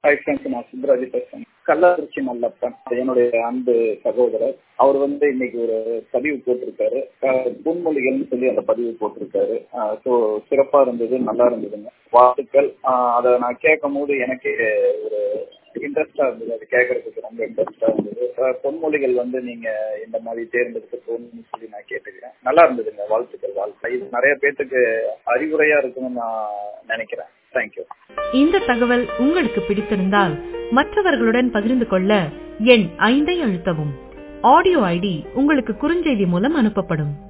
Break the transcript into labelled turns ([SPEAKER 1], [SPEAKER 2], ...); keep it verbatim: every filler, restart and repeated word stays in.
[SPEAKER 1] Hi friends, நான் சுப்ராஜி பேசுறேன். கள்ளக்குறிச்சி நல்லப்பன் என்னுடைய அன்பு சகோதரர். அவர் வந்து இன்னைக்கு ஒரு பதிவு போட்டிருக்காரு. பொன்மொழிகள்னு சொல்லி அந்த பதிவு போட்டிருக்காரு. ஸோ சிறப்பா இருந்தது, நல்லா இருந்ததுங்க. வாழ்த்துக்கள். அதை நான் கேட்கும் போது எனக்கு ஒரு இன்ட்ரெஸ்டா இருந்தது. அது கேட்கறதுக்கு ரொம்ப இன்ட்ரெஸ்டா இருந்தது. பொன்மொழிகள் வந்து நீங்க இந்த மாதிரி தேர்ந்தெடுத்து போகணும்னு சொல்லி நான் கேட்டுக்கிறேன். நல்லா இருந்ததுங்க. வாழ்த்துக்கள். வாழ்க்கை இது நிறைய பேத்துக்கு அறிவுரையா இருக்கும்னு நான் நினைக்கிறேன். தேங்க்யூ.
[SPEAKER 2] இந்த தகவல் உங்களுக்கு பிடித்திருந்தால் மற்றவர்களுடன் பகிர்ந்து கொள்ள எண் ஐந்தை அழுத்தவும். ஆடியோ ஐடி உங்களுக்கு குறுஞ்செய்தி மூலம் அனுப்பப்படும்.